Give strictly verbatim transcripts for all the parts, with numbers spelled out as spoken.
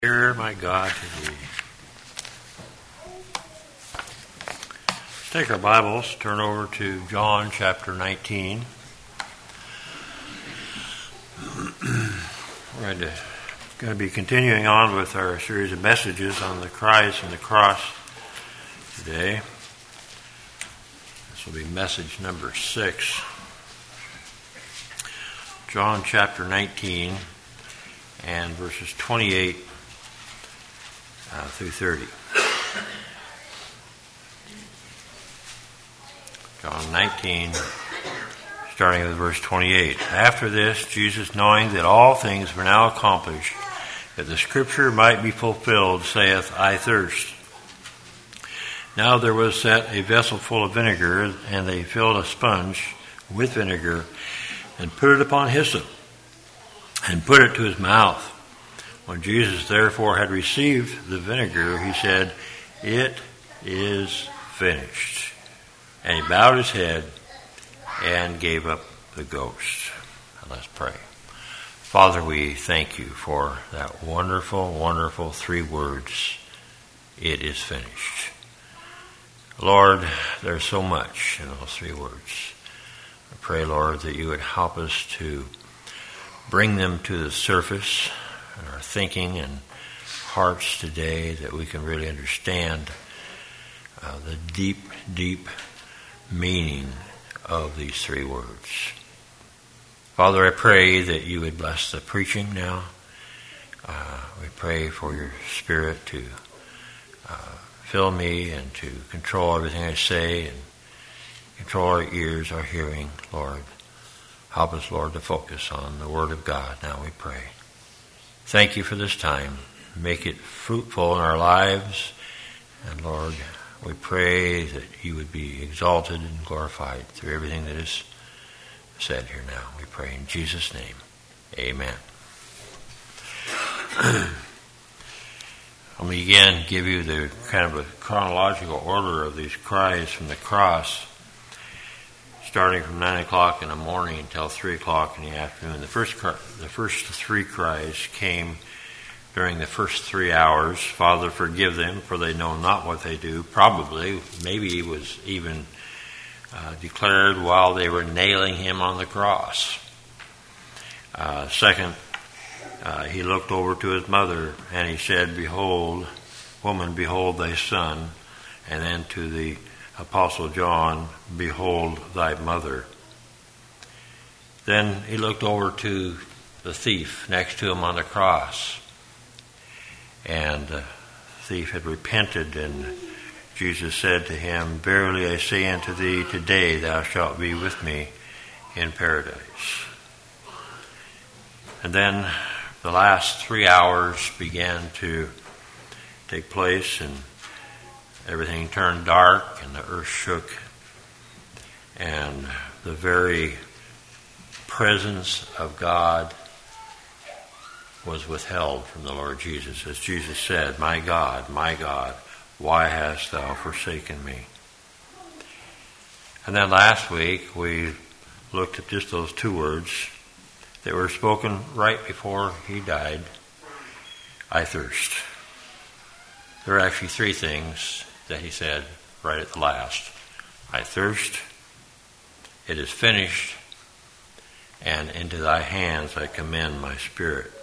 Hear my God to thee. Take our Bibles, turn over to John chapter nineteen. We're going to, going to be continuing on with our series of messages on the Christ and the cross today. This will be message number six. John chapter nineteen and verses twenty-eight Uh, through thirty. John nineteen, starting with verse twenty-eight. After this, Jesus, knowing that all things were now accomplished, that the scripture might be fulfilled, saith, I thirst. Now there was set a vessel full of vinegar, and they filled a sponge with vinegar, and put it upon hyssop, and put it to his mouth. When Jesus therefore had received the vinegar, he said, It is finished. And he bowed his head and gave up the ghost. And let's pray. Father, we thank you for that wonderful, wonderful three words, it is finished. Lord, there's so much in those three words. I pray, Lord, that you would help us to bring them to the surface in our thinking and hearts today, that we can really understand uh, the deep, deep meaning of these three words. Father, I pray that you would bless the preaching now. Uh, we pray for your Spirit to uh, fill me and to control everything I say and control our ears, our hearing, Lord. Help us, Lord, to focus on the Word of God. Now we pray. Thank you for this time. Make it fruitful in our lives. And Lord, we pray that you would be exalted and glorified through everything that is said here now. We pray in Jesus' name. Amen. Let me again give you the kind of a chronological order of these cries from the cross, starting from nine o'clock in the morning until three o'clock in the afternoon. The first the first three cries came during the first three hours. Father, forgive them, for they know not what they do. Probably, maybe it was even uh, declared while they were nailing him on the cross. Uh, second, uh, he looked over to his mother, and he said, Behold, woman, behold thy son. And then to the Apostle John, behold thy mother. Then he looked over to the thief next to him on the cross. And the thief had repented, and Jesus said to him, Verily I say unto thee, today thou shalt be with me in paradise. And then the last three hours began to take place, and everything turned dark, and the earth shook, and the very presence of God was withheld from the Lord Jesus. As Jesus said, My God, my God, why hast thou forsaken me? And then last week we looked at just those two words that were spoken right before he died. I thirst. There are actually three things that he said right at the last. I thirst, it is finished, and into thy hands I commend my spirit.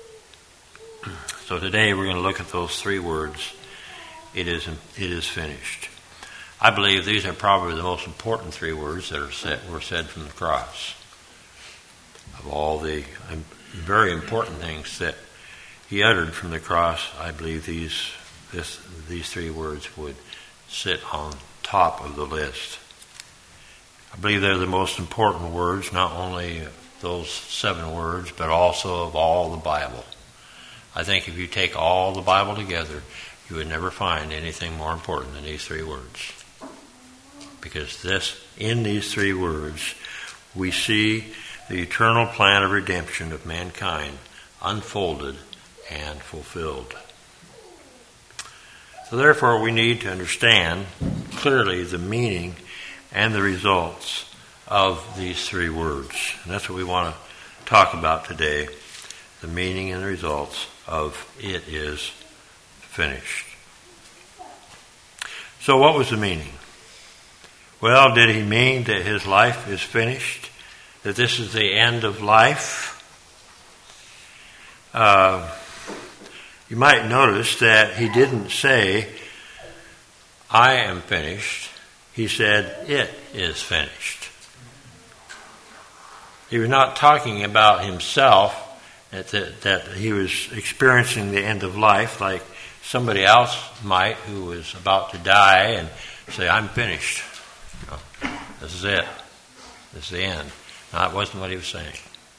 So today we're going to look at those three words, it is, it is finished. I believe these are probably the most important three words that are said, were said from the cross. Of all the um, very important things that he uttered from the cross, I believe these This, these three words would sit on top of the list. I believe they're the most important words, not only those seven words, but also of all the Bible. I think if you take all the Bible together, you would never find anything more important than these three words. Because this, in these three words, we see the eternal plan of redemption of mankind unfolded and fulfilled. So therefore, we need to understand clearly the meaning and the results of these three words. And that's what we want to talk about today, the meaning and the results of "it is finished." So what was the meaning? Well, did he mean that his life is finished? That this is the end of life? Uh, you might notice that he didn't say, "I am finished." He said, "It is finished." He was not talking about himself, that, that, that he was experiencing the end of life like somebody else might who was about to die and say, "I'm finished. Oh, this is it. This is the end." No, that wasn't what he was saying.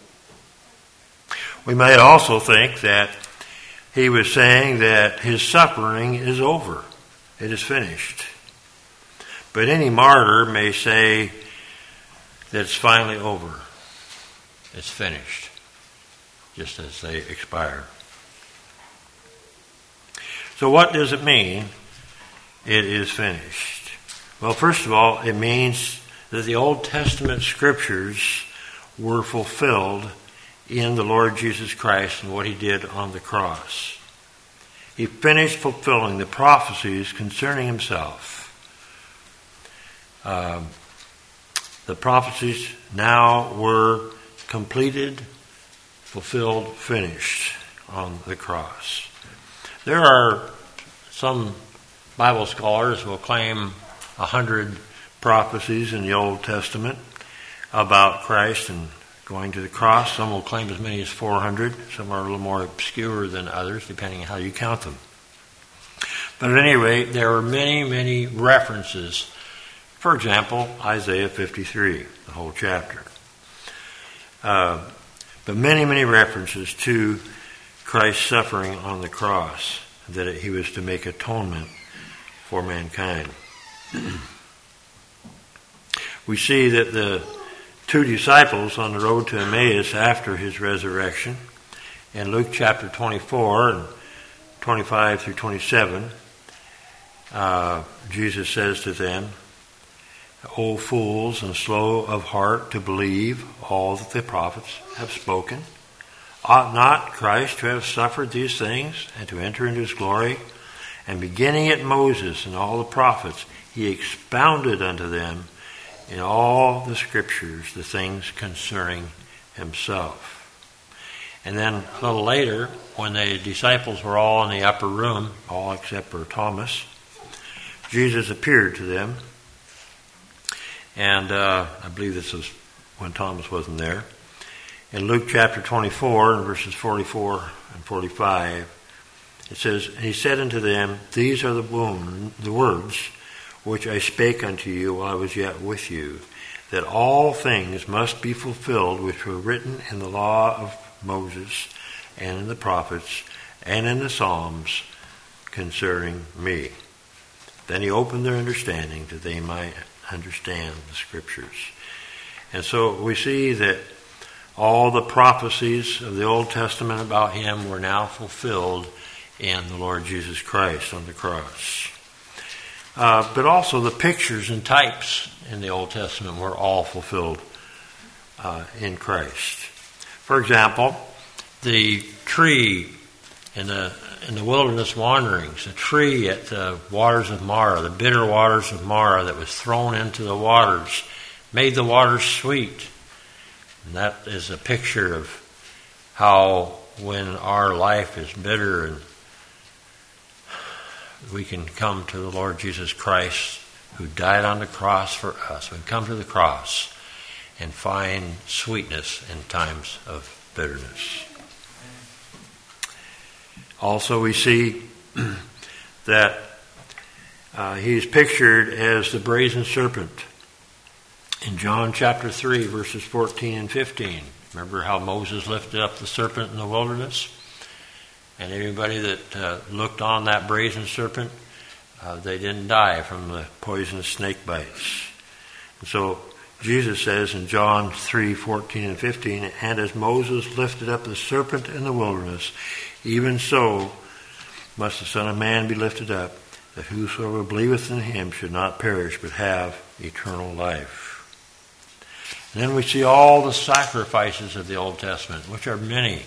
We might also think that he was saying that his suffering is over. It is finished. But any martyr may say that it's finally over. It's finished, just as they expire. So what does it mean, it is finished? Well, first of all, it means that the Old Testament scriptures were fulfilled in the Lord Jesus Christ and what he did on the cross. He finished fulfilling the prophecies concerning himself. Um, the prophecies now were completed, fulfilled, finished on the cross. There are some Bible scholars who will claim a hundred prophecies in the Old Testament about Christ and going to the cross. Some will claim as many as four hundred. Some are a little more obscure than others, depending on how you count them. But at any rate, there are many, many references. For example, Isaiah fifty-three, the whole chapter. Uh, but many, many references to Christ's suffering on the cross, that he was to make atonement for mankind. We see that the two disciples on the road to Emmaus after his resurrection, in Luke chapter twenty-four and twenty-five through twenty-seven, uh, Jesus says to them, "O fools and slow of heart to believe all that the prophets have spoken. Ought not Christ to have suffered these things and to enter into his glory? And beginning at Moses and all the prophets, he expounded unto them in all the scriptures the things concerning himself." And then a little later, when the disciples were all in the upper room, all except for Thomas, Jesus appeared to them. And uh, I believe this was when Thomas wasn't there. In Luke chapter twenty-four, and verses forty-four and forty-five, it says, "And he said unto them, These are the, wound, the words which I spake unto you while I was yet with you, that all things must be fulfilled which were written in the law of Moses and in the prophets and in the Psalms concerning me." Then he opened their understanding that they might understand the scriptures. And so we see that all the prophecies of the Old Testament about him were now fulfilled in the Lord Jesus Christ on the cross. Uh, but also the pictures and types in the Old Testament were all fulfilled uh, in Christ. For example, the tree in the in the wilderness wanderings, the tree at the waters of Marah, the bitter waters of Marah that was thrown into the waters, made the waters sweet. And that is a picture of how when our life is bitter and we can come to the Lord Jesus Christ who died on the cross for us. We can come to the cross and find sweetness in times of bitterness. Also we see that uh, he's pictured as the brazen serpent in John chapter three, verses fourteen and fifteen. Remember how Moses lifted up the serpent in the wilderness? And anybody that uh, looked on that brazen serpent, uh, they didn't die from the poisonous snake bites. And so Jesus says in John three, fourteen and fifteen, "And as Moses lifted up the serpent in the wilderness, even so must the Son of Man be lifted up, that whosoever believeth in him should not perish, but have eternal life." And then we see all the sacrifices of the Old Testament, which are many,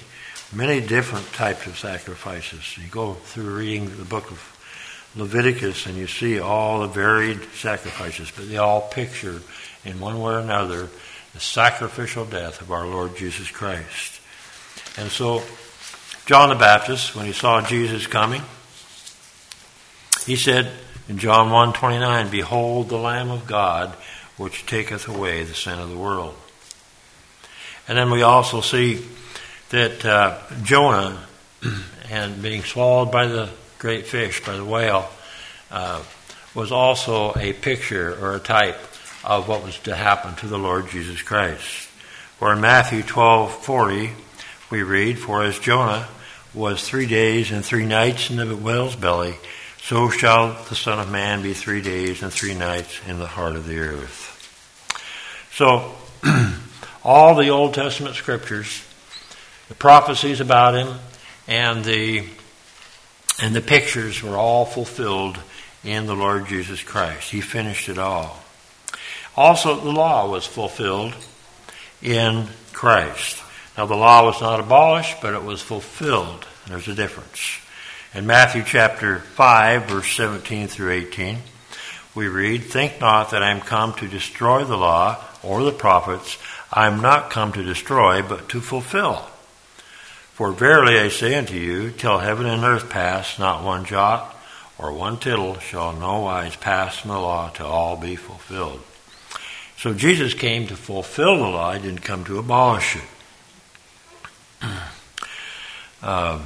many different types of sacrifices. You go through reading the book of Leviticus and you see all the varied sacrifices, but they all picture in one way or another the sacrificial death of our Lord Jesus Christ. And so John the Baptist, when he saw Jesus coming, he said in John one twenty-nine, "Behold the Lamb of God, which taketh away the sin of the world." And then we also see that uh, Jonah, and being swallowed by the great fish, by the whale, uh, was also a picture or a type of what was to happen to the Lord Jesus Christ. For in Matthew twelve forty, we read, "For as Jonah was three days and three nights in the whale's belly, so shall the Son of Man be three days and three nights in the heart of the earth." So, all the Old Testament scriptures, the prophecies about him, and the and the pictures were all fulfilled in the Lord Jesus Christ. He finished it all. Also, the law was fulfilled in Christ. Now, the law was not abolished, but it was fulfilled. There's a difference. In Matthew chapter five, verse seventeen through eighteen, we read, "Think not that I am come to destroy the law or the prophets. I am not come to destroy, but to fulfill. For verily I say unto you, till heaven and earth pass, not one jot or one tittle shall no wise pass from the law till all be fulfilled." So Jesus came to fulfill the law. He didn't come to abolish it. uh,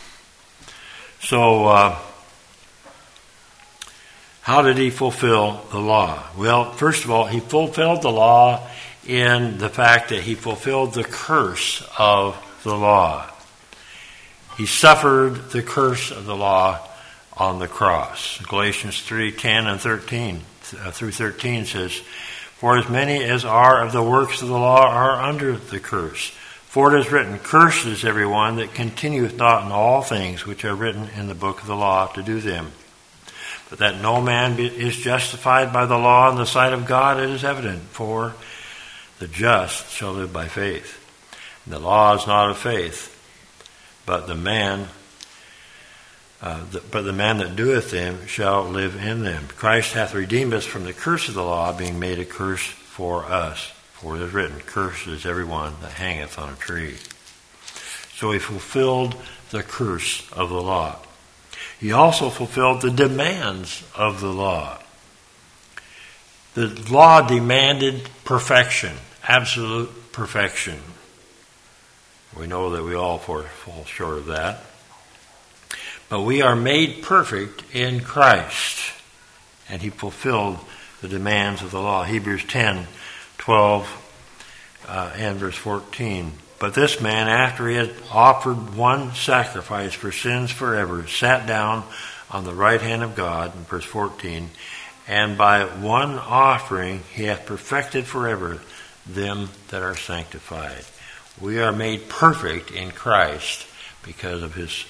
so, uh, how did he fulfill the law? Well, first of all, he fulfilled the law in the fact that he fulfilled the curse of the law. He suffered the curse of the law on the cross. Galatians three ten and thirteen uh, through thirteen says, "For as many as are of the works of the law are under the curse. For it is written, Cursed is every one that continueth not in all things which are written in the book of the law to do them. But that no man be, is justified by the law in the sight of God, it is evident. For the just shall live by faith. And the law is not of faith, but the man, uh, the, but the man that doeth them shall live in them. Christ hath redeemed us from the curse of the law, being made a curse for us. For it is written, Cursed is every one that hangeth on a tree." So he fulfilled the curse of the law. He also fulfilled the demands of the law. The law demanded perfection, absolute perfection. We know that we all fall short of that. But we are made perfect in Christ, and he fulfilled the demands of the law. Hebrews ten, twelve, uh, and verse fourteen. "But this man, after he had offered one sacrifice for sins forever, sat down on the right hand of God," in verse fourteen, "and by one offering he hath perfected forever them that are sanctified." We are made perfect in Christ because of his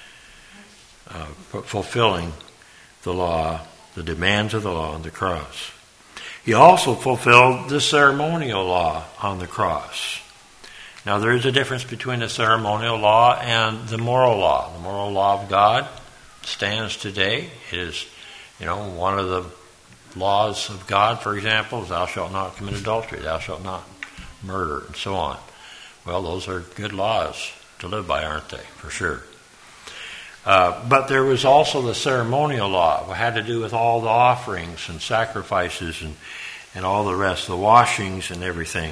uh, fulfilling the law, the demands of the law on the cross. He also fulfilled the ceremonial law on the cross. Now, there is a difference between the ceremonial law and the moral law. The moral law of God stands today. It is, you know, one of the laws of God, for example, is thou shalt not commit adultery, thou shalt not murder, and so on. Well, those are good laws to live by, aren't they? For sure. Uh, but there was also the ceremonial law. It had to do with all the offerings and sacrifices and, and all the rest, the washings and everything.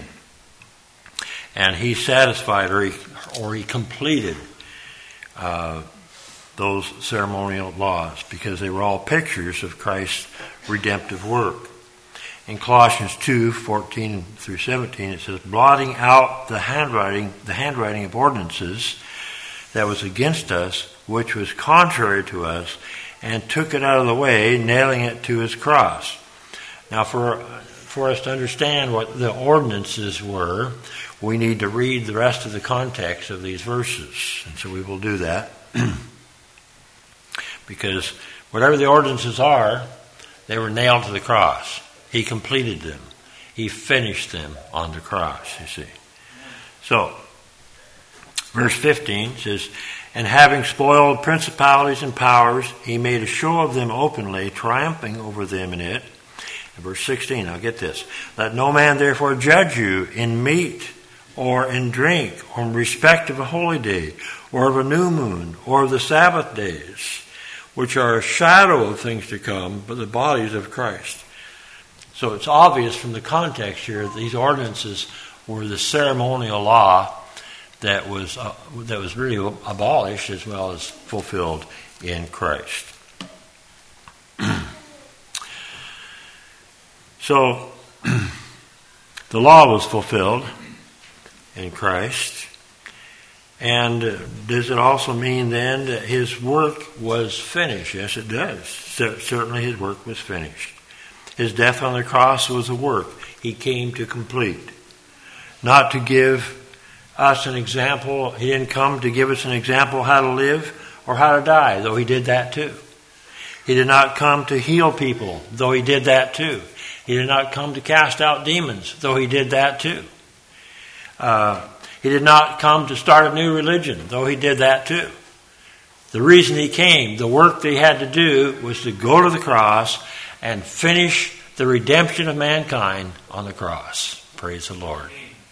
And he satisfied or he, or he completed uh, those ceremonial laws because they were all pictures of Christ's redemptive work. In Colossians two, fourteen through seventeen, it says, "Blotting out the handwriting, the handwriting of ordinances that was against us, which was contrary to us, and took it out of the way, nailing it to his cross." Now, for for us to understand what the ordinances were, we need to read the rest of the context of these verses. And so we will do that. Because whatever the ordinances are, they were nailed to the cross. He completed them. He finished them on the cross, you see. So, Verse fifteen says, and having spoiled principalities and powers, he made a show of them openly, triumphing over them in it. And verse sixteen, now get this. Let no man therefore judge you in meat or in drink, or in respect of a holy day, or of a new moon, or of the Sabbath days, which are a shadow of things to come, but the bodies of Christ. So it's obvious from the context here that these ordinances were the ceremonial law that was uh, that was really abolished as well as fulfilled in Christ. So the law was fulfilled in Christ. And does it also mean then that his work was finished? Yes, it does. Certainly his work was finished. His death on the cross was a work he came to complete. Not to give us an example. He didn't come to give us an example how to live or how to die, though he did that too. He did not come to heal people, though he did that too. He did not come to cast out demons, though he did that too. Uh, he did not come to start a new religion, though he did that too. The reason he came, the work that he had to do, was to go to the cross and finish the redemption of mankind on the cross. Praise the Lord.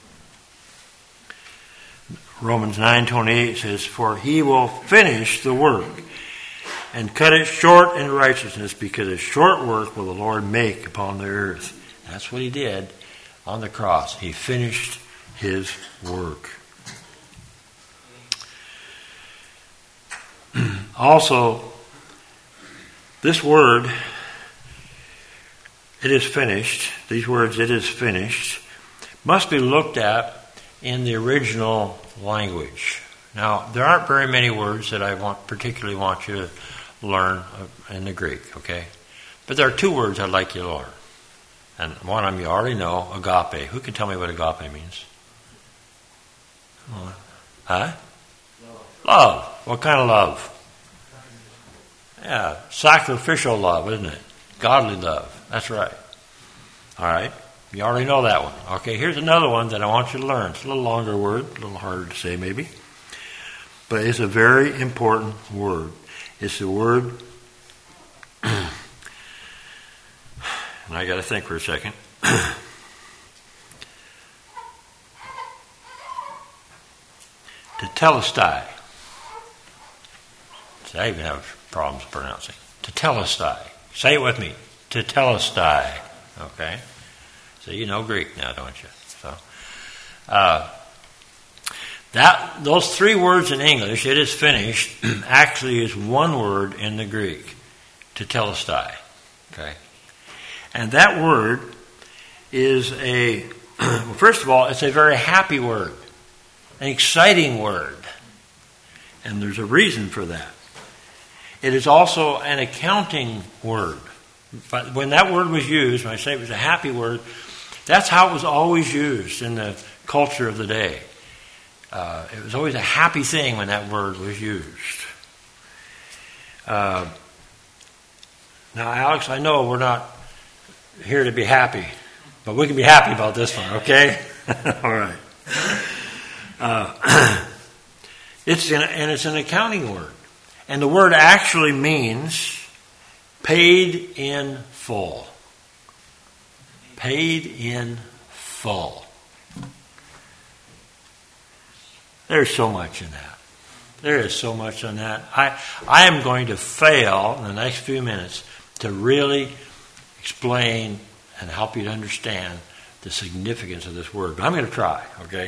Romans nine twenty-eight says, for he will finish the work and cut it short in righteousness, because a short work will the Lord make upon the earth. That's what he did on the cross. He finished his work. Also, this word, it is finished, these words, it is finished, must be looked at in the original language. Now, there aren't very many words that I want particularly want you to learn in the Greek, okay? But there are two words I'd like you to learn. And one of them you already know, agape. Who can tell me what agape means? Huh? Love. Love. What kind of love? Yeah, sacrificial love, isn't it? Godly love. That's right. All right. You already know that one. Okay, here's another one that I want you to learn. It's a little longer word, a little harder to say maybe. But it's a very important word. It's the word, and I got to think for a second. Tetelestai. See, I even have problems pronouncing. Tetelestai. Say it with me. Tetelestai. Okay? So you know Greek now, don't you? So, uh, that those three words in English, it is finished, actually is one word in the Greek. Tetelestai. Okay? And that word is a, well, first of all, it's a very happy word. An exciting word. And there's a reason for that. It is also an accounting word. But when that word was used, when I say it was a happy word, that's how it was always used in the culture of the day. Uh, it was always a happy thing when that word was used. Uh, now, Alex, I know we're not here to be happy, but we can be happy about this one, okay? All right. Uh, it's an, and it's an accounting word. And the word actually means paid in full. Paid in full. There's so much in that. There is so much in that. I, I am going to fail in the next few minutes to really explain and help you to understand the significance of this word. But I'm going to try, okay?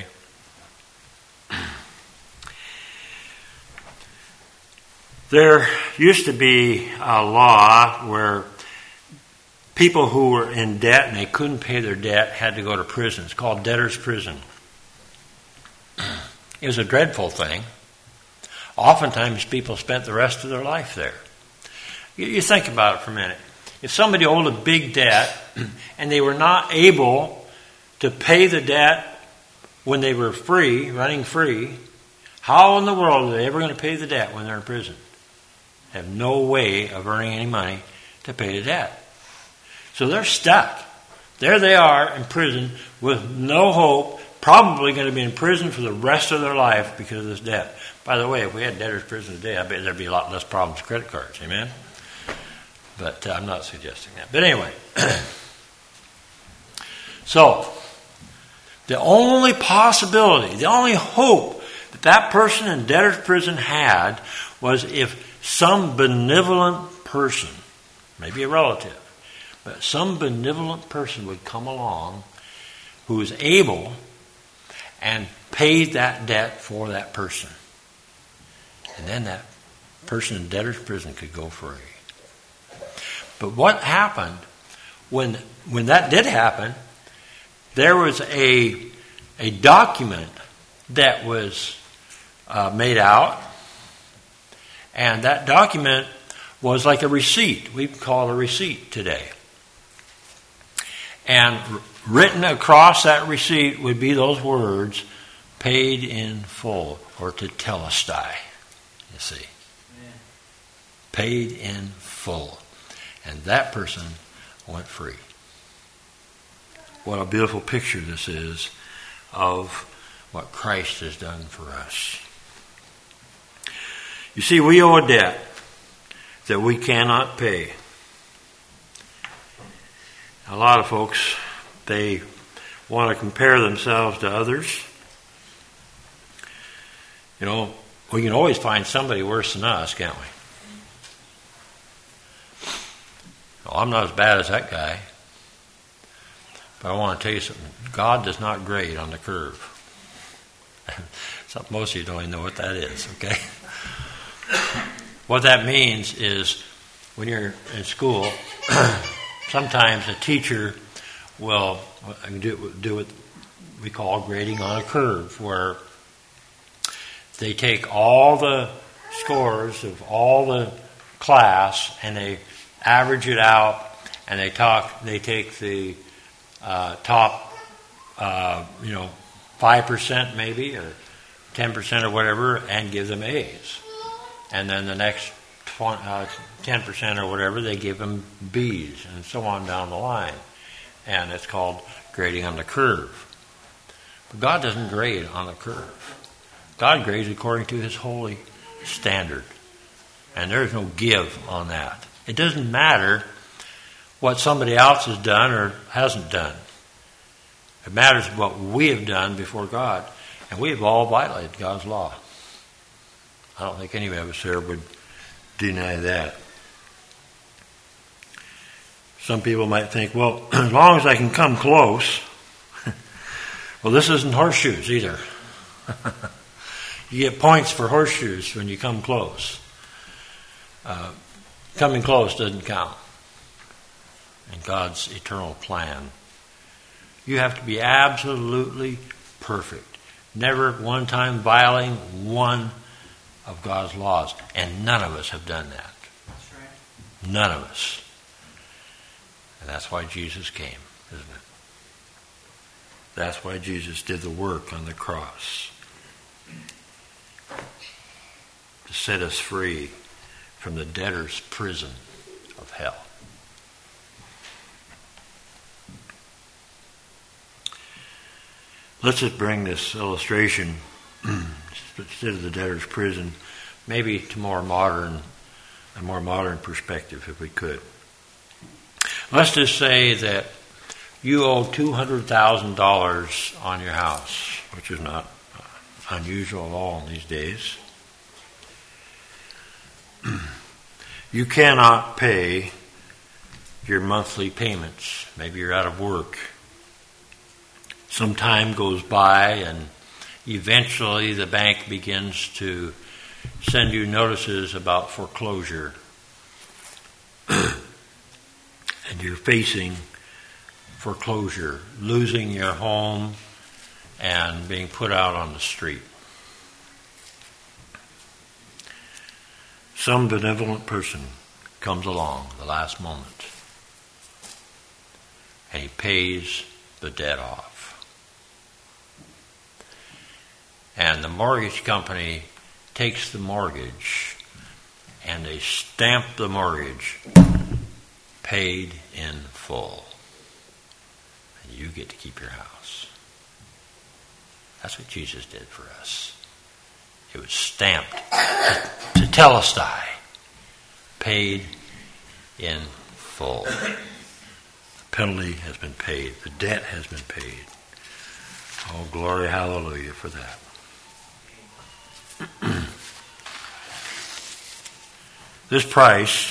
There used to be a law where people who were in debt and they couldn't pay their debt had to go to prison. It's called debtor's prison. It was a dreadful thing. Oftentimes people spent the rest of their life there. You, you think about it for a minute. If somebody owed a big debt and they were not able to pay the debt when they were free, running free, how in the world are they ever going to pay the debt when they're in prison? They have no way of earning any money to pay the debt. So they're stuck. There they are in prison with no hope, probably going to be in prison for the rest of their life because of this debt. By the way, if we had debtor's prison today, I bet there'd be a lot less problems with credit cards. Amen? But uh, I'm not suggesting that. But anyway. So, the only possibility, the only hope that that person in debtor's prison had was if some benevolent person, maybe a relative, but some benevolent person would come along who was able and paid that debt for that person. And then that person in debtor's prison could go free. But what happened when when that did happen, there was a a document that was uh, made out, and that document was like a receipt. We call it a receipt today. And r- written across that receipt would be those words, paid in full, or tetelestai, you see. Yeah. Paid in full. And that person went free. What a beautiful picture this is of what Christ has done for us. You see, we owe a debt that we cannot pay. A lot of folks, they want to compare themselves to others. You know, we can always find somebody worse than us, can't we? Well, I'm not as bad as that guy. But I want to tell you something. God does not grade on the curve. Some, most of you don't even know what that is, okay? What that means is when you're in school, sometimes a teacher will do, do what we call grading on a curve, where they take all the scores of all the class and they average it out, and they talk. They take the uh, top, uh, you know, five percent maybe, or ten percent or whatever, and give them A's. And then the next ten percent or whatever, they give them B's, and so on down the line. And it's called grading on the curve. But God doesn't grade on the curve. God grades according to His holy standard. And there's no give on that. It doesn't matter what somebody else has done or hasn't done. It matters what we have done before God. And we have all violated God's law. I don't think any of us here would deny that. Some people might think, well, as long as I can come close. Well, this isn't horseshoes either. You get points for horseshoes when you come close. Uh, coming close doesn't count in God's eternal plan. You have to be absolutely perfect. Never at one time violating one of God's laws. And none of us have done that. That's right. None of us. And that's why Jesus came, isn't it? That's why Jesus did the work on the cross. To set us free from the debtor's prison of hell. Let's just bring this illustration instead of the debtor's prison, maybe to more modern, a more modern perspective, if we could. Let's just say that you owe two hundred thousand dollars on your house, which is not unusual at all in these days. You cannot pay your monthly payments. Maybe you're out of work. Some time goes by and eventually the bank begins to send you notices about foreclosure. And you're facing foreclosure, losing your home and being put out on the street. Some benevolent person comes along the last moment and he pays the debt off. And the mortgage company takes the mortgage and they stamp the mortgage paid in full. And you get to keep your house. That's what Jesus did for us. It was stamped tetelestai, paid in full. The penalty has been paid. The debt has been paid. Oh, glory, hallelujah for that. This price,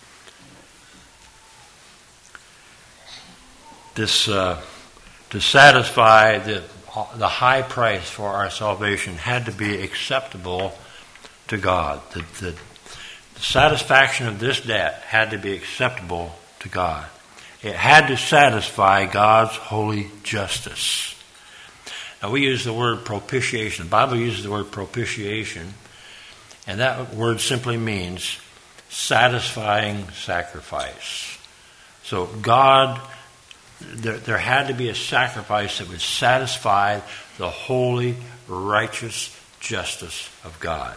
this uh, to satisfy the the high price for our salvation had to be acceptable to God. The, the, the satisfaction of this debt had to be acceptable to God. It had to satisfy God's holy justice. Now we use the word propitiation. The Bible uses the word propitiation, and that word simply means satisfying sacrifice. So God, there, there had to be a sacrifice that would satisfy the holy, righteous justice of God.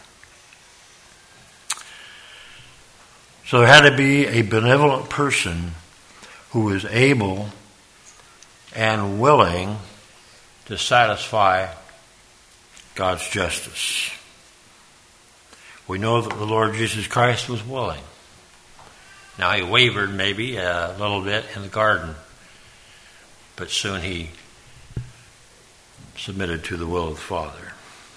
So there had to be a benevolent person who was able and willing to satisfy God's justice. We know that the Lord Jesus Christ was willing. Now he wavered maybe a little bit in the garden, but soon he submitted to the will of the Father.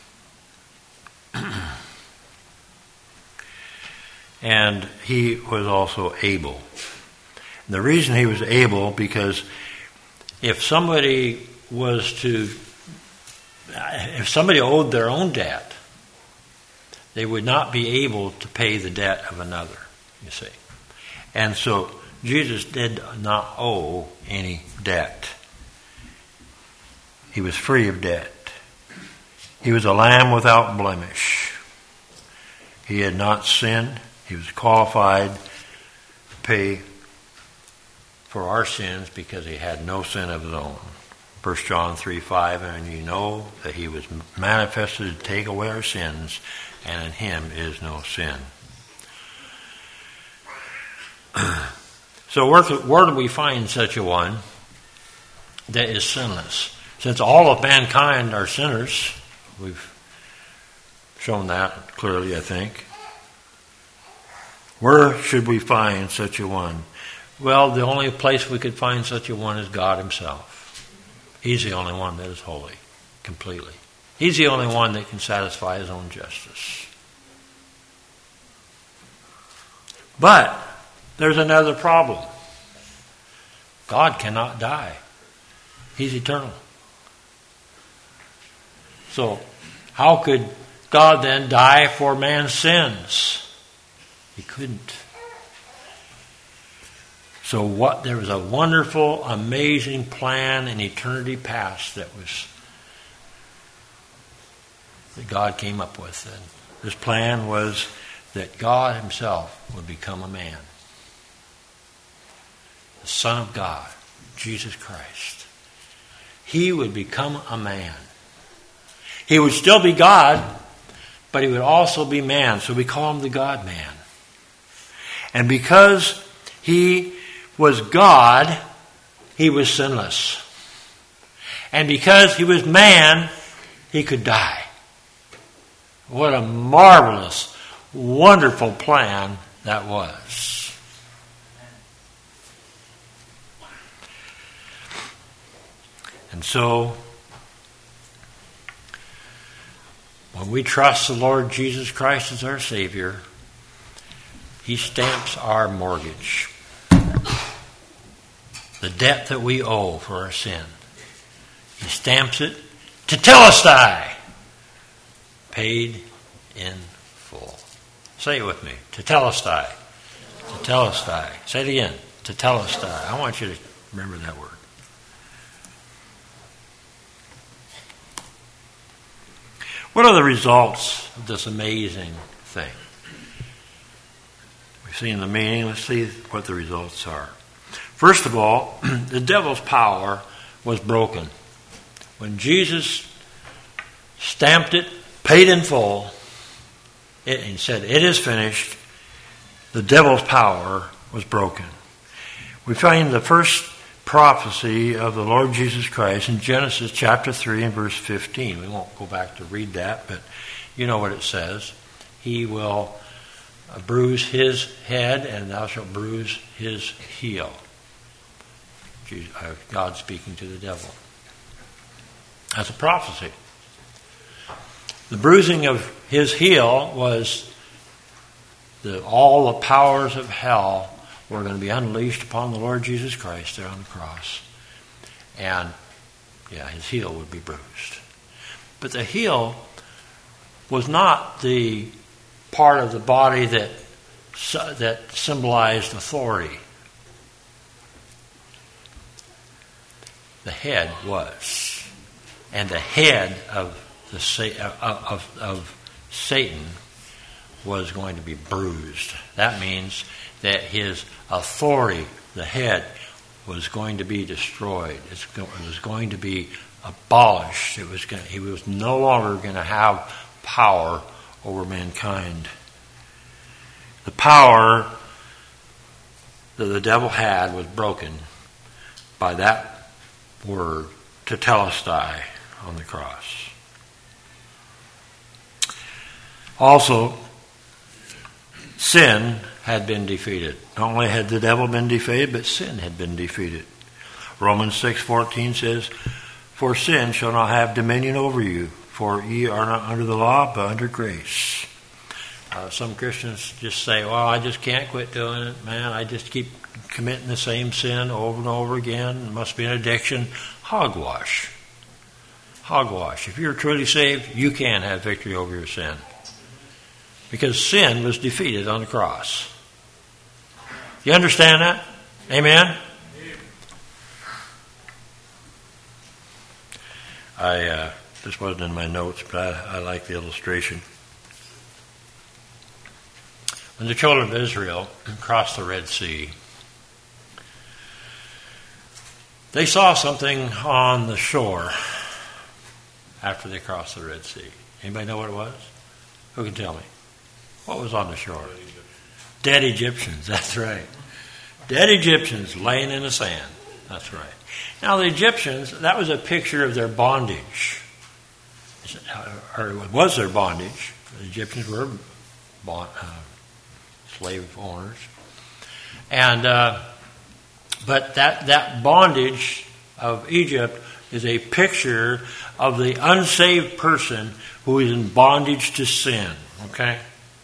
And he was also able. And the reason he was able, because if somebody was to, if somebody owed their own debt, they would not be able to pay the debt of another, you see. And so Jesus did not owe any debt. He was free of debt. He was a lamb without blemish. He had not sinned. He was qualified to pay for our sins because he had no sin of his own. First John three five, and you know that he was manifested to take away our sins, and in him is no sin. So where, where do we find such a one that is sinless? Since all of mankind are sinners, we've shown that clearly, I think. Where should we find such a one? Well, the only place we could find such a one is God himself. He's the only one that is holy, completely. He's the only one that can satisfy his own justice. But there's another problem. God cannot die. He's eternal. So, how could God then die for man's sins? He couldn't. So what? There was a wonderful, amazing plan in eternity past that was that God came up with. And this plan was that God himself would become a man. The Son of God, Jesus Christ. He would become a man. He would still be God, but he would also be man. So we call him the God-man. And because he was God, he was sinless. And because he was man, he could die. What a marvelous, wonderful plan that was. And so, when we trust the Lord Jesus Christ as our Savior, he stamps our mortgage. The debt that we owe for our sin. He stamps it, tetelestai, paid in full. Say it with me, tetelestai, tetelestai. Say it again, tetelestai. I want you to remember that word. What are the results of this amazing thing? We've seen the meaning. Let's see what the results are. First of all, the devil's power was broken. When Jesus stamped it, paid in full, it, and said, "It is finished," the devil's power was broken. We find the first prophecy of the Lord Jesus Christ in Genesis chapter three and verse fifteen. We won't go back to read that, but you know what it says. He will bruise his head, and thou shalt bruise his heel. God speaking to the devil. That's a prophecy. The bruising of his heel was the, all the powers of hell were going to be unleashed upon the Lord Jesus Christ there on the cross. And, yeah, his heel would be bruised. But the heel was not the part of the body that that symbolized authority. The head was. And the head of the of, of, of Satan was going to be bruised. That means that his authority, the head, was going to be destroyed. It was going to be abolished. It was going to, he was no longer going to have power over mankind. The power that the devil had was broken by that word, tetelestai, on the cross. Also, sin had been defeated. Not only had the devil been defeated, but sin had been defeated. Romans six fourteen says, "For sin shall not have dominion over you, for ye are not under the law, but under grace." Uh, some Christians just say, well, I just can't quit doing it, man. I just keep committing the same sin over and over again. It must be an addiction. Hogwash. Hogwash. If you're truly saved, you can have victory over your sin. Because sin was defeated on the cross. You understand that? Amen? I uh, this wasn't in my notes, but I, I like the illustration. When the children of Israel crossed the Red Sea, they saw something on the shore after they crossed the Red Sea. Anybody know what it was? Who can tell me? What was on the shore? Dead Egyptians, that's right. Dead Egyptians laying in the sand. That's right. Now the Egyptians, that was a picture of their bondage. Or it was their bondage. The Egyptians were bond, uh, slave owners. And uh, but that, that bondage of Egypt is a picture of the unsaved person who is in bondage to sin. Okay?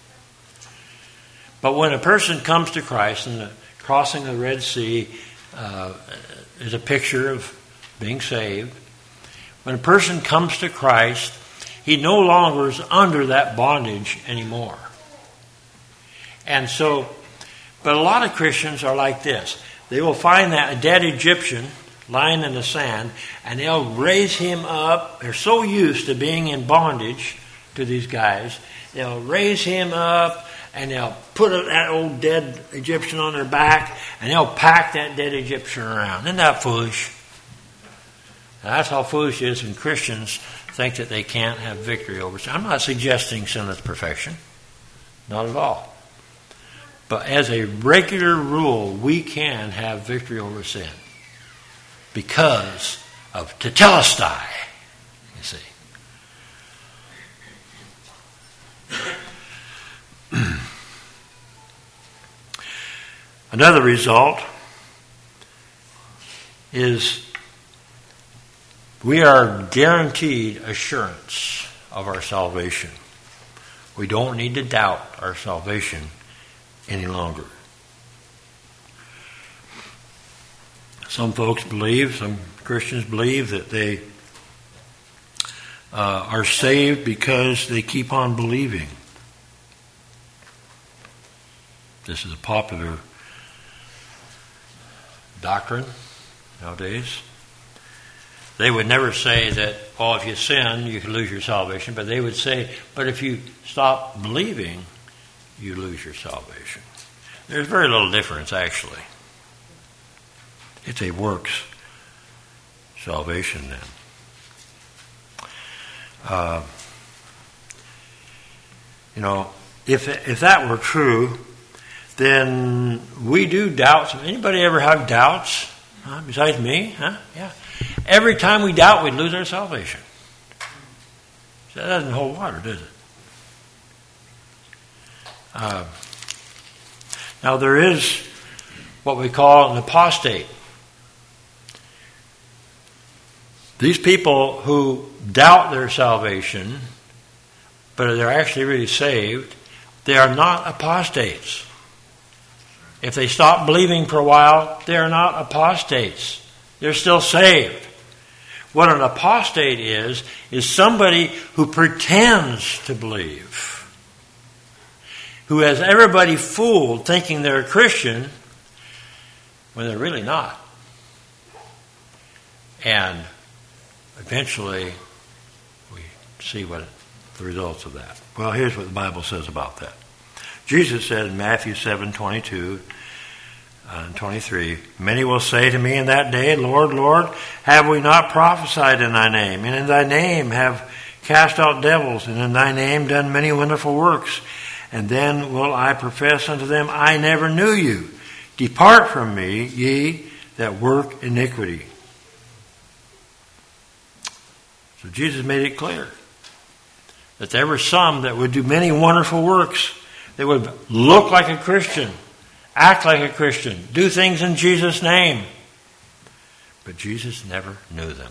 But when a person comes to Christ, and the crossing the Red Sea uh, is a picture of being saved. When a person comes to Christ, he no longer is under that bondage anymore. And so, but a lot of Christians are like this. They will find that dead Egyptian lying in the sand, and they'll raise him up. They're so used to being in bondage to these guys. They'll raise him up, and they'll put that old dead Egyptian on their back, and they'll pack that dead Egyptian around. Isn't that foolish? Now, that's how foolish it is when Christians think that they can't have victory over sin. I'm not suggesting sinless perfection. Not at all. But as a regular rule, we can have victory over sin because of tetelestai, you see. Another result is we are guaranteed assurance of our salvation. We don't need to doubt our salvation any longer. Some folks believe, some Christians believe that they uh, are saved because they keep on believing. This is a popular doctrine nowadays. They would never say that, oh, if you sin, you can lose your salvation. But they would say, but if you stop believing, you lose your salvation. There's very little difference, actually. It's a works salvation then. Uh, you know, if if that were true, then we do doubt. Anybody ever have doubts? Huh? Besides me? Huh? Yeah. Every time we doubt, we lose our salvation. So that doesn't hold water, does it? Uh, now there is what we call an apostate. These people who doubt their salvation, but they're actually really saved, they are not apostates. If they stop believing for a while, they are not apostates. They're still saved. What an apostate is, is somebody who pretends to believe, who has everybody fooled thinking they're a Christian when they're really not. And eventually we see what the results of that. Well, here's what the Bible says about that. Jesus said in Matthew seven twenty-two and twenty-three, "Many will say to me in that day, Lord, Lord, have we not prophesied in thy name? And in thy name have cast out devils, and in thy name done many wonderful works? And then will I profess unto them, I never knew you. Depart from me, ye that work iniquity." So Jesus made it clear that there were some that would do many wonderful works. They would look like a Christian, act like a Christian, do things in Jesus' name. But Jesus never knew them.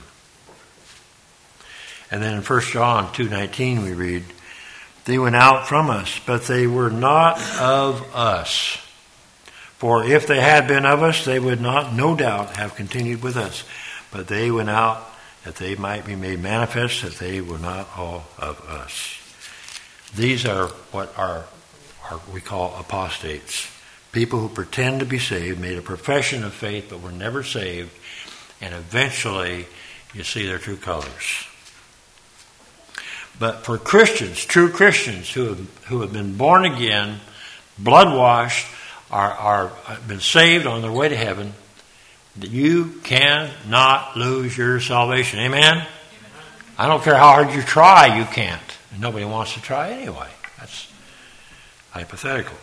And then in First John two nineteen we read, "They went out from us, but they were not of us. For if they had been of us, they would not, no doubt, have continued with us. But they went out that they might be made manifest that they were not all of us." These are what are, are we call apostates. People who pretend to be saved, made a profession of faith, but were never saved, and eventually you see their true colors. But for Christians, true Christians who have, who have been born again, blood washed, are, are have been saved on their way to heaven, you cannot lose your salvation. Amen? Amen? I don't care how hard you try, you can't. And nobody wants to try anyway. That's hypothetical.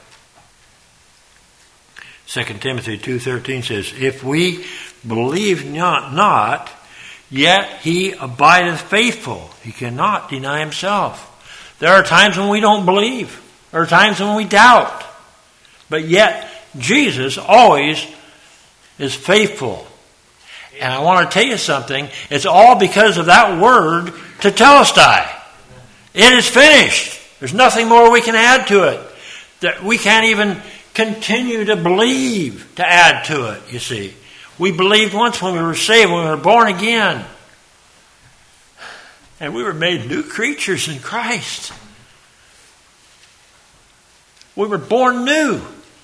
Second Timothy two thirteen says, "If we believe not, not, yet he abideth faithful. He cannot deny himself." There are times when we don't believe. There are times when we doubt. But yet, Jesus always is faithful. And I want to tell you something. It's all because of that word, tetelestai. It is finished. There's nothing more we can add to it. That we can't even continue to believe to add to it, you see. We believed once when we were saved, when we were born again. And we were made new creatures in Christ. We were born new.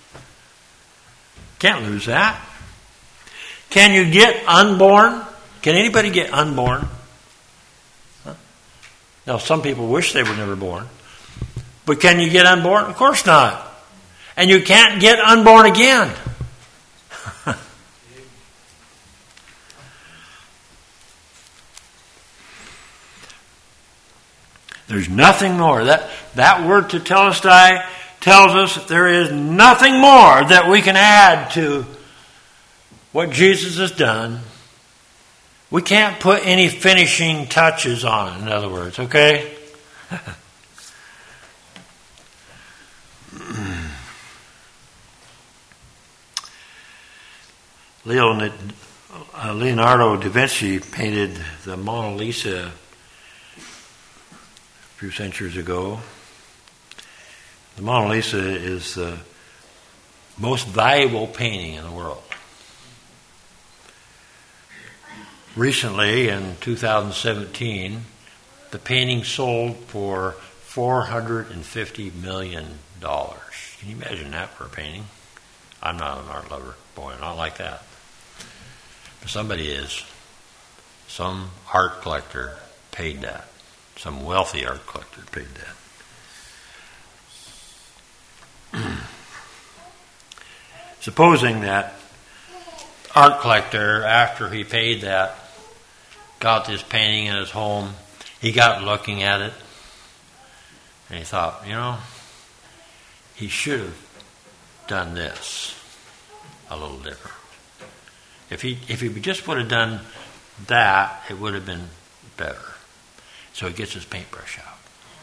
Can't lose that. Can you get unborn? Can anybody get unborn? Huh? Now, some people wish they were never born. But can you get unborn? Of course not. And you can't get unborn again. There's nothing more. That, that word tetelestai tells us that there is nothing more that we can add to what Jesus has done. We can't put any finishing touches on it, in other words, okay? Leonardo da Vinci painted the Mona Lisa a few centuries ago. The Mona Lisa is the most valuable painting in the world. Recently, in two thousand seventeen, the painting sold for four hundred fifty million dollars. Can you imagine that for a painting? I'm not an art lover. Boy, not like that. But somebody is. Some art collector paid that. Some wealthy art collector paid that. Supposing that art collector, after he paid that, got this painting in his home, he got looking at it, and he thought, you know, he should have done this a little different. If he if he just would have done that, it would have been better. So he gets his paintbrush out.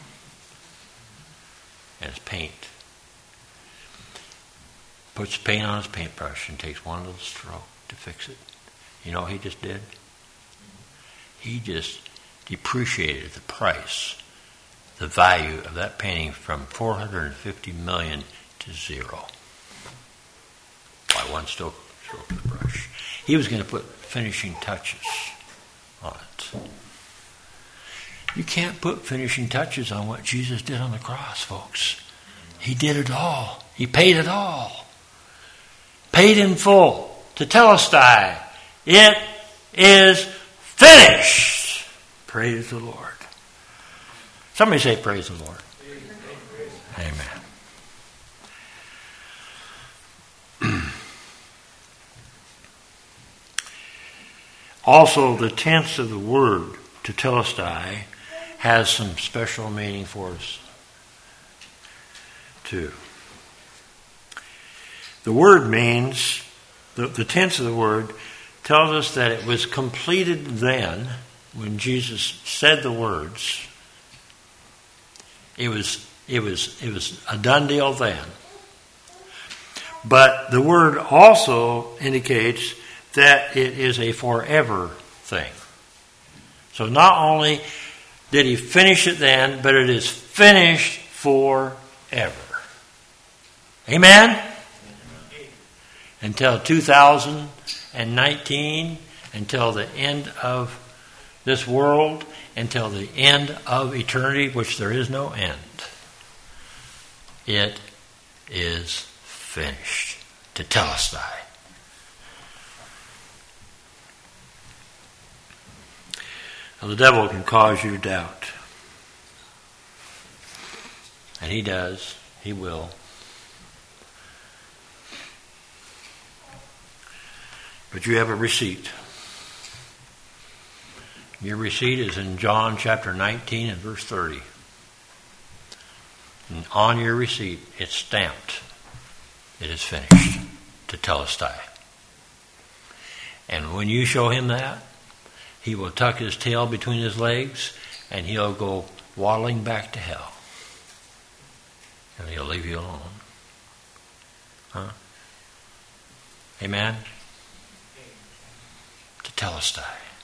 And his paint. Puts paint on his paintbrush and takes one little stroke to fix it. You know what he just did? He just depreciated the price, the value of that painting from four hundred fifty million to zero. By one stroke, stroke of the brush. He was going to put finishing touches on it. You can't put finishing touches on what Jesus did on the cross, folks. He did it all. He paid it all. Paid in full. Tetelestai. It is finished. Praise the Lord. Somebody say praise the Lord. Amen. Also, the tense of the word tetelestai has some special meaning for us too. The word means, the, the tense of the word tells us that it was completed then, when Jesus said the words. It was it was it was a done deal then. But the word also indicates that it is a forever thing. So not only did he finish it then, but it is finished forever. Amen? Until two thousand nineteen, until the end of this world, until the end of eternity, which there is no end. It is finished. Tetelestai. Now, the devil can cause you to doubt. And he does. He will. But you have a receipt. Your receipt is in John chapter nineteen and verse thirty. And on your receipt, it's stamped. It is finished. Tetelestai. And when you show him that, he will tuck his tail between his legs and he'll go waddling back to hell. And he'll leave you alone. Huh? Amen? Tetelestai.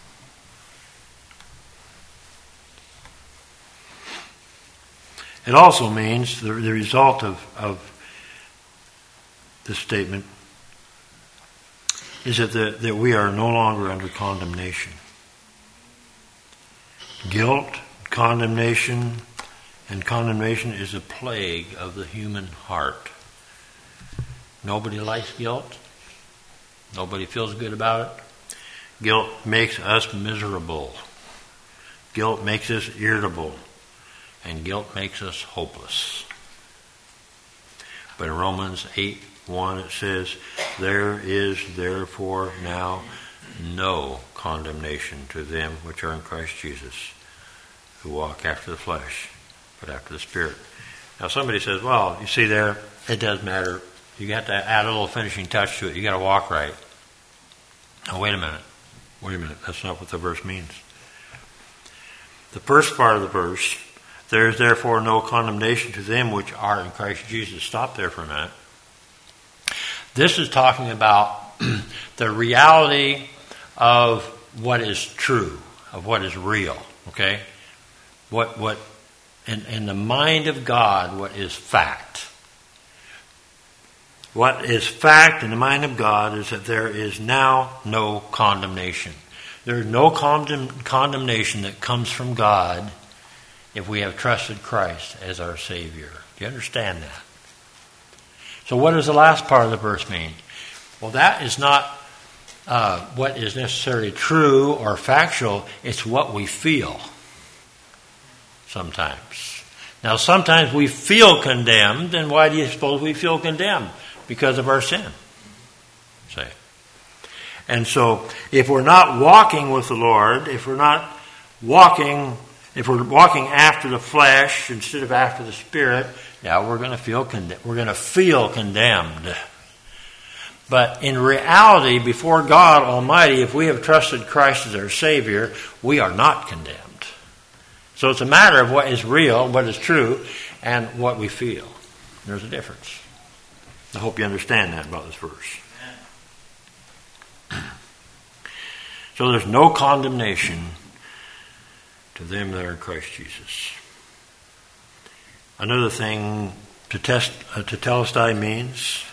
It also means the, the result of, of this statement is that, the, that we are no longer under condemnation. Guilt, condemnation, and condemnation is a plague of the human heart. Nobody likes guilt. Nobody feels good about it. Guilt makes us miserable. Guilt makes us irritable. And guilt makes us hopeless. But in Romans eight one it says, there is therefore now no condemnation to them which are in Christ Jesus, who walk after the flesh, but after the Spirit. Now somebody says, well, you see there, it does matter. You got to add a little finishing touch to it. You got to walk right. Now wait a minute. Wait a minute. That's not what the verse means. The first part of the verse, there is therefore no condemnation to them which are in Christ Jesus. Stop there for a minute. This is talking about the reality of what is true, of what is real. Okay? What what in, in the mind of God, what is fact. What is fact in the mind of God is that there is now no condemnation. There is no condemn, condemnation that comes from God if we have trusted Christ as our Savior. Do you understand that? So what does the last part of the verse mean? Well, that is not uh, what is necessarily true or factual. It's what we feel sometimes. Now, sometimes we feel condemned, and why do you suppose we feel condemned? Because of our sin. Say. And so, if we're not walking with the Lord, if we're not walking, if we're walking after the flesh instead of after the Spirit, yeah, we're going to feel condemned. We're going to feel condemned. But in reality, before God Almighty, if we have trusted Christ as our Savior, we are not condemned. So it's a matter of what is real, what is true, and what we feel. There's a difference. I hope you understand that about this verse. So there's no condemnation to them that are in Christ Jesus. Another thing to test, uh, tetelestai means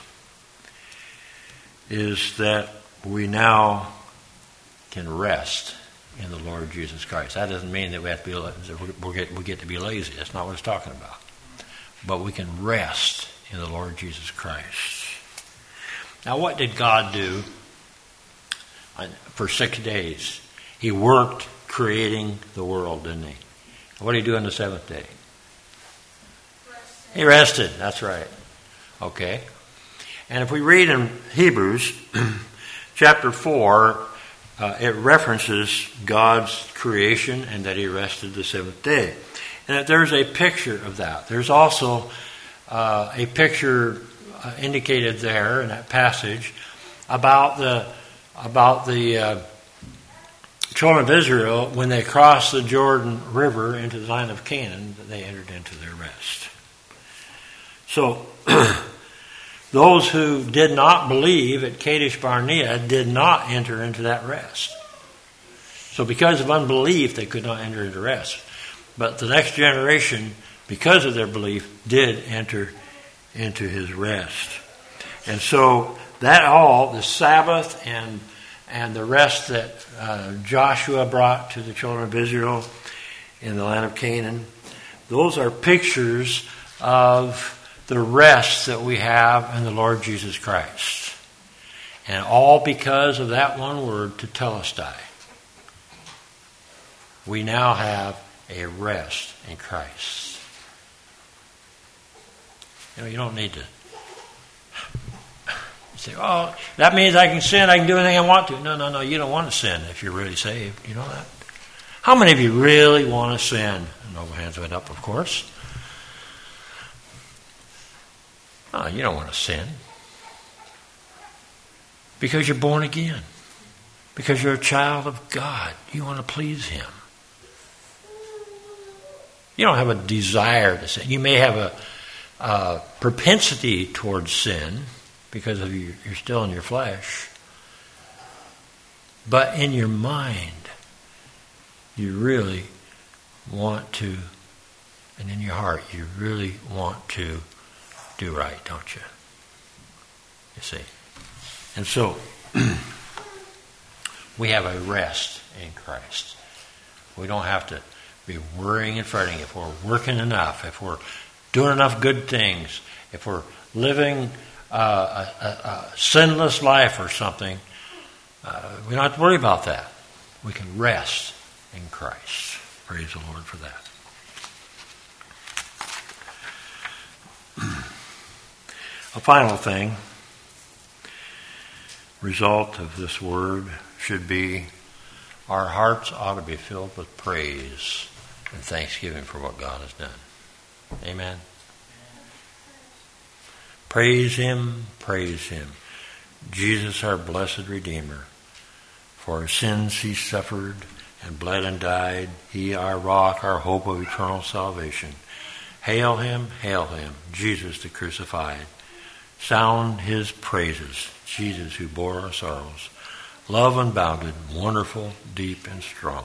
is that we now can rest in the Lord Jesus Christ. That doesn't mean that we have to be we get, we get to be lazy. That's not what it's talking about. But we can rest in the Lord Jesus Christ. Now, what did God do for six days? He worked creating the world, didn't he? What did he do on the seventh day? Rested. He rested. That's right. Okay. And if we read in Hebrews chapter four, uh, it references God's creation and that he rested the seventh day. And there's a picture of that. There's also uh, a picture uh, indicated there in that passage about the about the uh, children of Israel when they crossed the Jordan River into the land of Canaan, they entered into their rest. So those who did not believe at Kadesh Barnea did not enter into that rest. So because of unbelief, they could not enter into rest. But the next generation, because of their belief, did enter into his rest. And so that all, the Sabbath and and the rest that uh, Joshua brought to the children of Israel in the land of Canaan, those are pictures of the rest that we have in the Lord Jesus Christ. And all because of that one word, tetelestai. We now have a rest in Christ. You know, you don't need to say, oh, that means I can sin, I can do anything I want to. No, no, no, you don't want to sin if you're really saved. You know that? How many of you really want to sin? No hands went up, of course. No, you don't want to sin. Because you're born again. Because you're a child of God. You want to please him. You don't have a desire to sin. You may have a, a propensity towards sin because of you, you're still in your flesh. But in your mind, you really want to, and in your heart, you really want to do right, don't you? You see. And so, we have a rest in Christ. We don't have to be worrying and fretting if we're working enough, if we're doing enough good things, if we're living uh, a, a, a sinless life or something. Uh, we don't have to worry about that. We can rest in Christ. Praise the Lord for that. A final thing, result of this word should be our hearts ought to be filled with praise and thanksgiving for what God has done. Amen. Praise him, praise him. Jesus, our blessed Redeemer. For our sins he suffered and bled and died. He, our rock, our hope of eternal salvation. Hail him, hail him, Jesus the crucified. Sound his praises, Jesus who bore our sorrows. Love unbounded, wonderful, deep, and strong.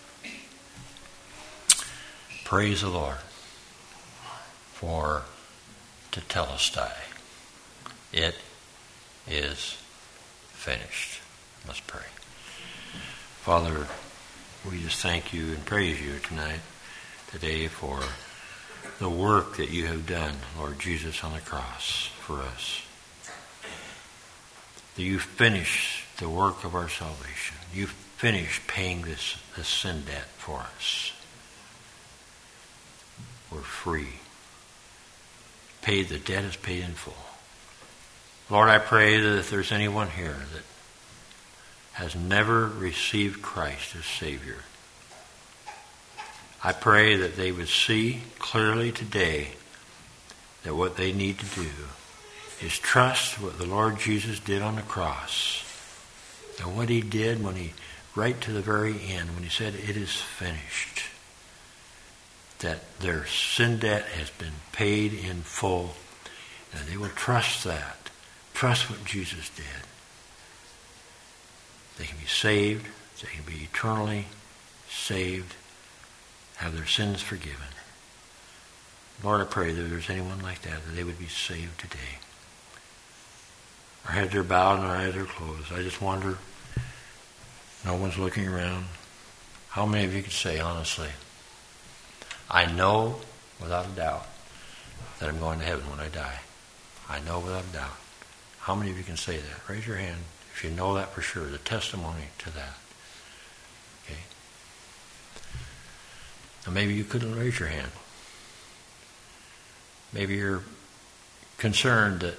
Praise the Lord for tetelestai. It is finished. Let's pray. Father, we just thank you and praise you tonight, today, for the work that you have done, Lord Jesus, on the cross for us. That you've finished the work of our salvation. You've finished paying this, this sin debt for us. We're free. Paid, the debt is paid in full. Lord, I pray that if there's anyone here that has never received Christ as Savior, I pray that they would see clearly today that what they need to do is trust what the Lord Jesus did on the cross. And what he did when he, right to the very end, when he said, it is finished. That their sin debt has been paid in full. And they will trust that. Trust what Jesus did. They can be saved. They can be eternally saved. Have their sins forgiven. Lord, I pray that if there's anyone like that, that they would be saved today. Our heads are bowed and our eyes are closed. I just wonder, no one's looking around. How many of you could say, honestly, I know without a doubt that I'm going to heaven when I die. I know without a doubt. How many of you can say that? Raise your hand if you know that for sure, the testimony to that. Okay. Now maybe you couldn't raise your hand. Maybe you're concerned that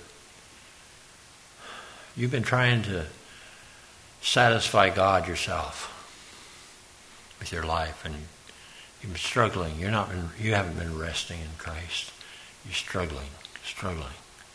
you've been trying to satisfy God yourself with your life, and you've been struggling. You're not been, you haven't been resting in Christ. You're struggling, struggling.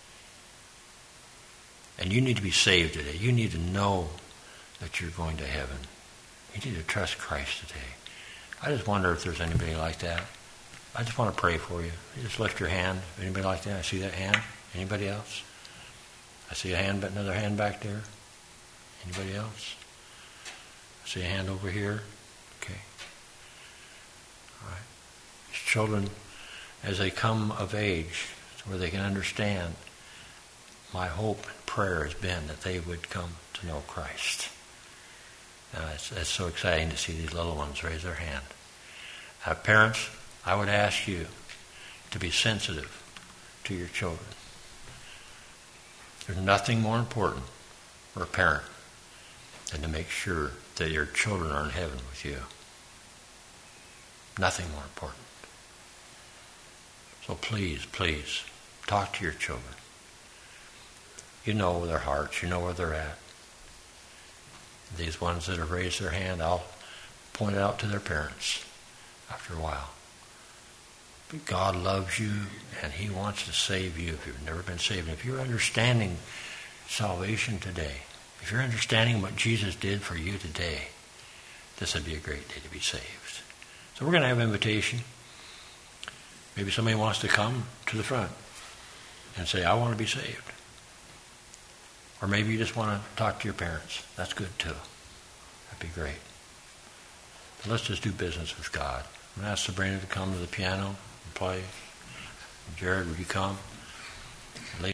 And you need to be saved today. You need to know that you're going to heaven. You need to trust Christ today. I just wonder if there's anybody like that. I just want to pray for you. You just lift your hand. Anybody like that? I see that hand. Anybody else? I see a hand, but another hand back there. Anybody else? I see a hand over here. Okay. All right. These children, as they come of age, where they can understand, my hope and prayer has been that they would come to know Christ. Now, it's, it's so exciting to see these little ones raise their hand. Uh, parents, I would ask you to be sensitive to your children. There's nothing more important for a parent than to make sure that your children are in heaven with you. Nothing more important. So please, please, talk to your children. You know their hearts. You know where they're at. These ones that have raised their hand, I'll point it out to their parents after a while. But God loves you, and he wants to save you if you've never been saved. And if you're understanding salvation today, if you're understanding what Jesus did for you today, this would be a great day to be saved. So we're going to have an invitation. Maybe somebody wants to come to the front and say, I want to be saved. Or maybe you just want to talk to your parents. That's good too. That'd be great. But let's just do business with God. I'm going to ask Sabrina to come to the piano and play. Jared, would you come?